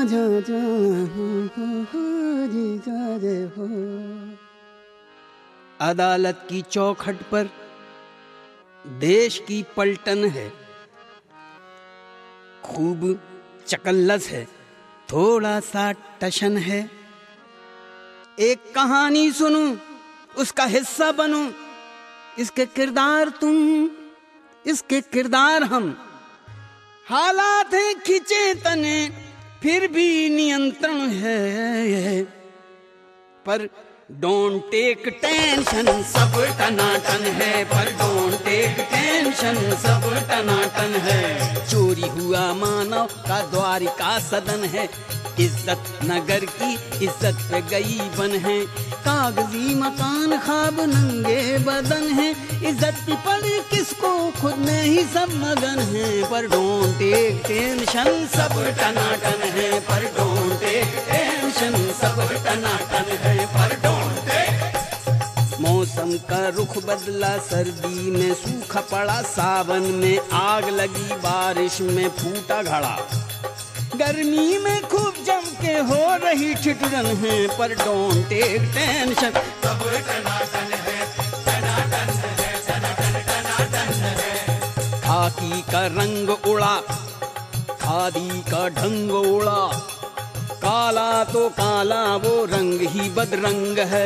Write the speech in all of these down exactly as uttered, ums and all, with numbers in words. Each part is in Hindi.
जा जा जी जा रे हो। अदालत की चौखट पर देश की पलटन है, खूब चकल्लस है, थोड़ा सा टशन है। एक कहानी सुनूं, उसका हिस्सा बनूं, इसके किरदार तुम, इसके किरदार हम। हालात हैं खिंचे तने, फिर भी नियंत्रण है, पर डोंट टेक टेंशन, सब टनाटन है। पर डोंट टेक टेंशन, सब टनाटन है। चोरी हुआ मानव का द्वारिका सदन है, इज्जत नगर की इज्जत पे गई बन है। कागजी मकान ख्वाब नंगे बदन है, इज्जत की पड़ी किसको खुद में ही सब मगन है। पर डोंट टेक टेंशन, सब टनाटन है। पर डोंट टेक टेंशन, सब टनाटन है। पर डोंट टेक। मौसम का रुख बदला, सर्दी में सूखा पड़ा, सावन में आग लगी, बारिश में फूटा घड़ा, गर्मी में खूब जम के हो रही ठिठुरन है। पर डोंट टेक टेंशन, सब टनाटन है, टनाटन है, टनाटन टनाटन है। खाकी का रंग उड़ा, खादी का ढंग उड़ा, काला तो काला वो रंग ही बदरंग है।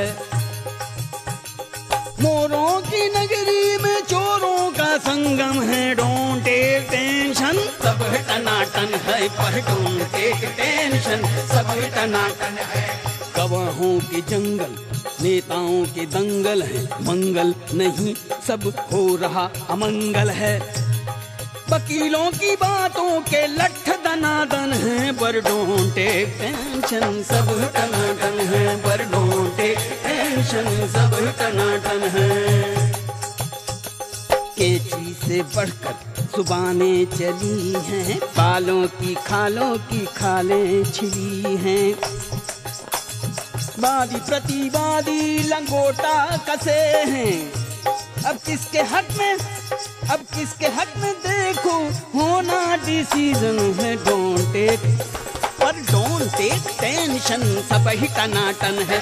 मोरों की नगरी में चोरों का संगम है। डोंट टेक टेंशन, सब टनाटन है। पर डोंट टेक टेंशन, सब टनाटन है। गवाहों के जंगल, नेताओं के दंगल है, मंगल नहीं सब हो रहा अमंगल है। वकीलों की बातों के लठ दनादन है। पर डोंट टेक टेंशन, सब टनाटन है। पर डोंट टेक टेंशन, सब टनाटन है। केची से बढ़कर जुबानें चली हैं, बालों की खालों की खालें छिली हैं। वादी प्रतिवादी लंगोटा कसे हैं, अब किसके हक में, अब किसके हक में देखो होना डिसीजन है। डोंट टेक, पर डोंट टेक टेंशन, सब ही टनाटन है।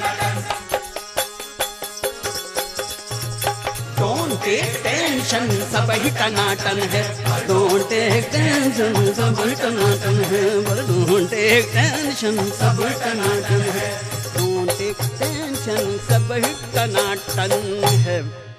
डोंट टेक टेंशन, सब ही टनाटन है। डोंट टेक टेंशन, सब ही टनाटन है। डोंट टेक टेंशन, सब ही टनाटन है। डोंट टेक टेंशन, सब ही टनाटन है।